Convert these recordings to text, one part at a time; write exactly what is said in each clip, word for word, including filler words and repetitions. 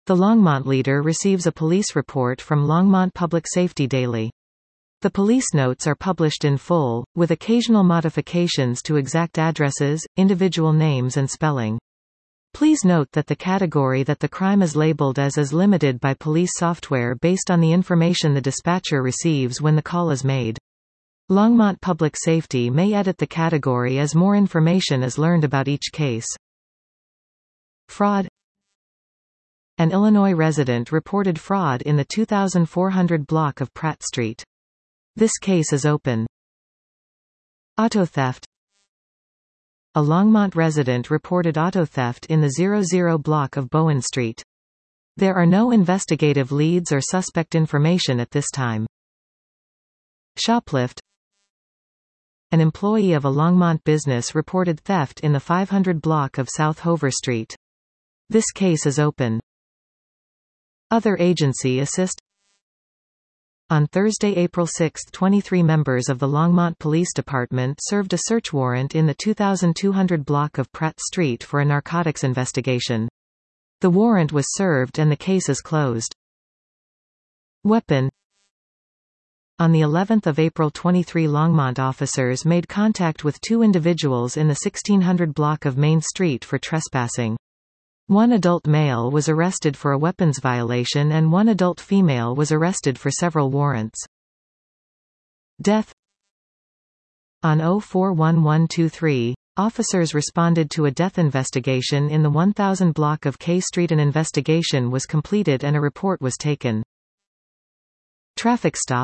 The Longmont leader receives a police report from Longmont Public Safety Daily. The police notes are published in full, with occasional modifications to exact addresses, individual names and spelling. Please note that the category that the crime is labeled as is limited by police software based on the information the dispatcher receives when the call is made. Longmont Public Safety may edit the category as more information is learned about each case. Fraud. An Illinois resident reported fraud in the two thousand four hundred block of Pratt Street. This case is open. Auto theft. A Longmont resident reported auto theft in the zero zero block of Bowen Street. There are no investigative leads or suspect information at this time. Shoplift. An employee of a Longmont business reported theft in the five hundred block of South Hover Street. This case is open. Other agency assist. On Thursday, April sixth, twenty-three members of the Longmont Police Department served a search warrant in the two thousand two hundred block of Pratt Street for a narcotics investigation. The warrant was served and the case is closed. Weapon. On the eleventh of April, twenty-three Longmont officers made contact with two individuals in the sixteen hundred block of Main Street for trespassing. One adult male was arrested for a weapons violation and one adult female was arrested for several warrants. Death. On oh four one one two three, officers responded to a death investigation in the one thousand block of K Street. An investigation was completed and a report was taken. Traffic stop.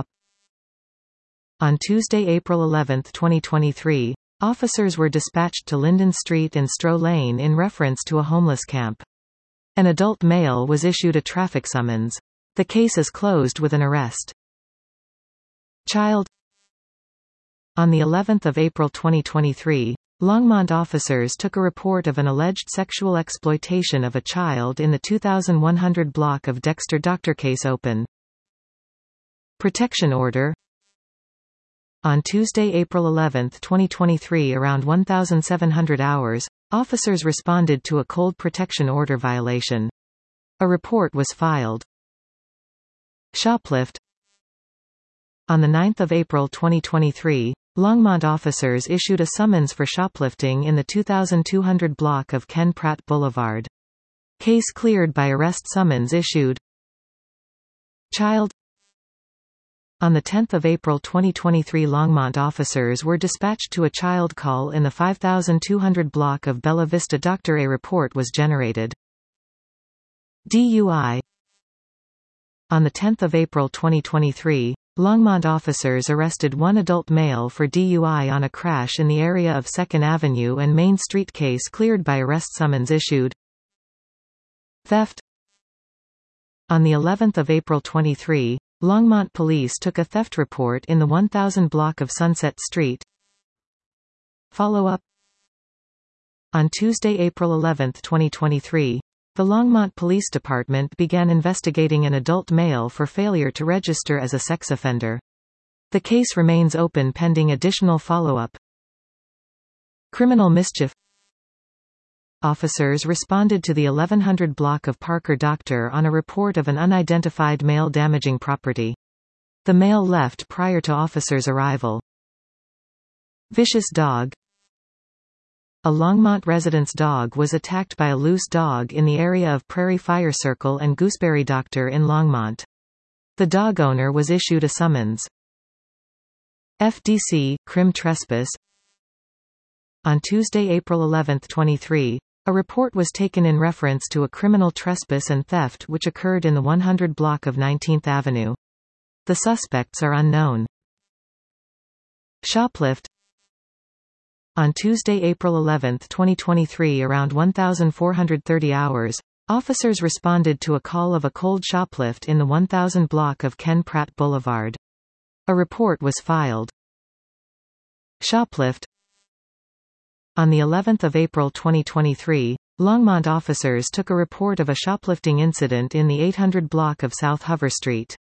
On Tuesday, April eleventh, twenty twenty-three, officers were dispatched to Linden Street and Stroh Lane in reference to a homeless camp. An adult male was issued a traffic summons. The case is closed with an arrest. Child. On the eleventh of April twenty twenty-three, Longmont officers took a report of an alleged sexual exploitation of a child in the two thousand one hundred block of Dexter. Doctor case open. Protection order. On Tuesday, April eleventh, twenty twenty-three around seventeen hundred hours, officers responded to a cold protection order violation. A report was filed. Shoplift. On the ninth of April twenty twenty-three, Longmont officers issued a summons for shoplifting in the two thousand two hundred block of Ken Pratt Boulevard. Case cleared by arrest. Summons issued. Child. On the tenth of April twenty twenty-three, Longmont officers were dispatched to a child call in the five thousand two hundred block of Bella Vista. Doctor A report was generated. D U I. On the tenth of April twenty twenty-three, Longmont officers arrested one adult male for D U I on a crash in the area of second Avenue and Main Street. Case cleared by arrest. Summons issued. Theft. On the eleventh of April twenty-three, Longmont police took a theft report in the one thousand block of Sunset Street. Follow-up. On Tuesday, April eleventh, twenty twenty-three, the Longmont Police Department began investigating an adult male for failure to register as a sex offender. The case remains open pending additional follow-up. Criminal mischief. Officers responded to the eleven hundred block of Parker Doctor on a report of an unidentified male damaging property. The male left prior to officers' arrival. Vicious dog. A Longmont resident's dog was attacked by a loose dog in the area of Prairie Fire Circle and Gooseberry. Doctor in Longmont. The dog owner was issued a summons. F D C, crim trespass. On Tuesday, April eleventh, twenty-three, a report was taken in reference to a criminal trespass and theft which occurred in the one hundred block of nineteenth Avenue. The suspects are unknown. Shoplift. On Tuesday, April eleventh, twenty twenty-three around fourteen thirty hours, officers responded to a call of a cold shoplift in the one thousand block of Ken Pratt Boulevard. A report was filed. Shoplift. On the eleventh of April twenty twenty-three, Longmont officers took a report of a shoplifting incident in the eight hundred block of South Hover Street.